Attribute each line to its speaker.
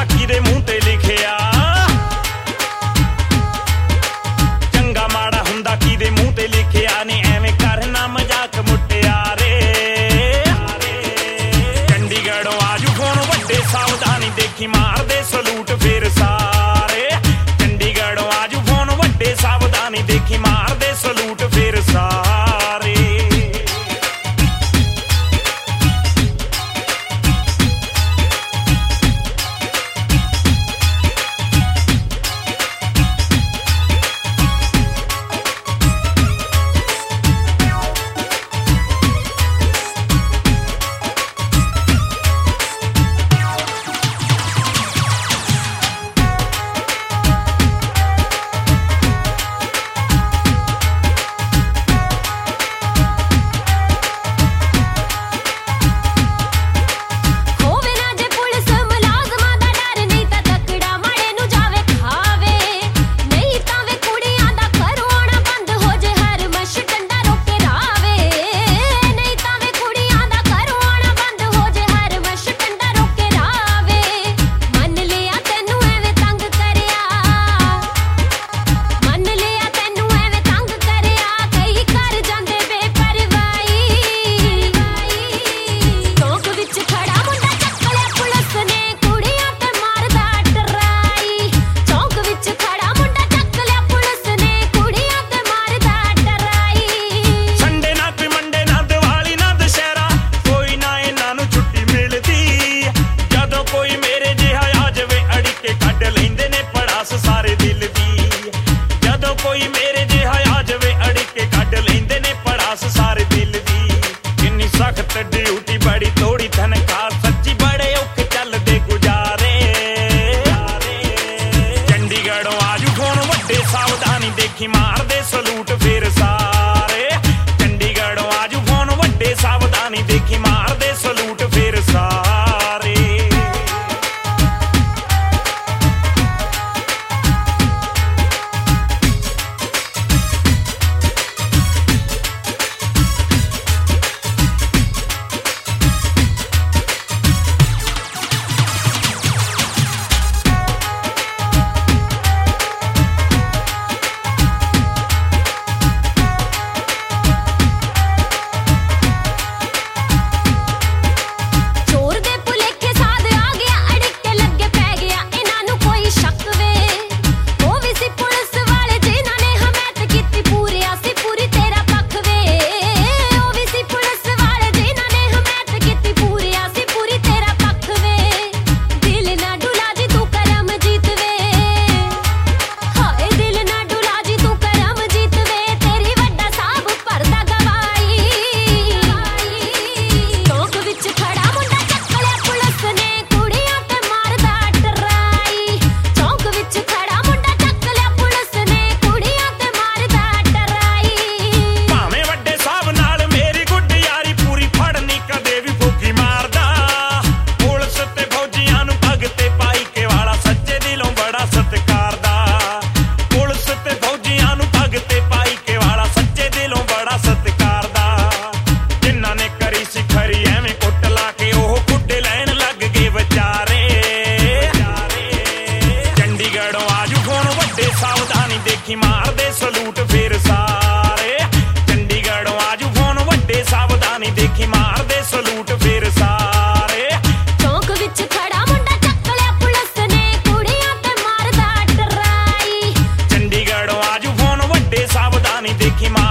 Speaker 1: ਹੁੰਦਾ ਕਿਹਦੇ ਮੂੰਹ ਤੇ ਲਿਖਿਆ, ਚੰਗਾ ਮਾੜਾ ਹੁੰਦਾ ਕਿਹਦੇ ਮੂੰਹ ਤੇ ਲਿਖਿਆ ਨੀ ਐਵੇਂ ਕਰਨਾ ਮਜ਼ਾਕ ਮੁਟਿਆਰੇ। ਚੰਡੀਗੜ੍ਹੋਂ ਆਜੂ ਫੋਨ ਵੱਡੇ ਸਾਵਧਾਨੀ ਦੇਖੀ ਮਾਰਦੇ ਸਲੂਟ ਫਿਰ ਸਾਰੇ। ਚੰਡੀਗੜ੍ਹੋਂ ਆਜੂ ਫੋਨ ਵੱਡੇ ਸਾਵਧਾਨੀ ਦੇਖੀ ਮਾਰਦੇ ਸਲੂਟ ਫਿਰ ਸਾਰੇ। ਸਾਰੇ ਦਿਲ ਦੀ ਜਦੋਂ ਕੋਈ ਮੇਰੇ ਜਿਹਾ ਆ ਜਾਵੇ ਅੜਿੱਕੇ ਕੱਢ ਲੈਂਦੇ ਨੇ ਪੜਾਸ ਸਾਰੇ ਦਿਲ ਦੀ। ਕਿੰਨੀ ਸਖਤ ਡਿਊਟੀ ਬੜੀ ਥੋੜੀ ਤਨਖਾਹ ਸੱਚੀ ਬੜੇ ਔਖੇ ਚੱਲਦੇ ਗੁਜ਼ਾਰੇ। ਚੰਡੀਗੜ੍ਹੋਂ ਆਜੂ ਫੋਨ ਵੱਡੇ ਸਾਵਧਾਨੀ ਦੇਖੀ ਮਾਰਦੇ ਸਲੂਟ ਫਿਰ ਸਾਰੇ। ਚੰਡੀਗੜ੍ਹੋਂ ਆਜੂ ਫੋਨ ਵੱਡੇ ਸਾਵਧਾਨੀ ਦੇਖੀ ਮਾਰਦੇ ਸਲੂਟ ਫਿਰ ਸਾਰੇ। ਸਾਵਧਾਨੀ ਦੇਖੀ ਮਾਰਦੇ ਸਲੂਟ ਫਿਰ ਸਾਰੇ। ਚੰਡੀਗੜ੍ਹੋਂ ਆਜੂ ਫੋਨ ਵੱਡੇ ਸਾਵਧਾਨੀ ਦੇਖੀ ਮਾਰਦੇ ਸਲੂਟ ਫਿਰ ਸਾਰੇ।
Speaker 2: ਚੌਂਕ ਵਿੱਚ ਖੜਾ ਮੁੰਡਾ ਚੱਕ ਲਿਆ ਪੁਲਿਸ ਨੇ ਕੁੜੀਆਂ ਤੇ ਮਾਰਦਾ ਟਰਾਈ।
Speaker 1: ਚੰਡੀਗੜ੍ਹੋਂ ਆਜੂ ਫੋਨ ਵੱਡੇ ਸਾਵਧਾਨੀ ਦੇਖੀ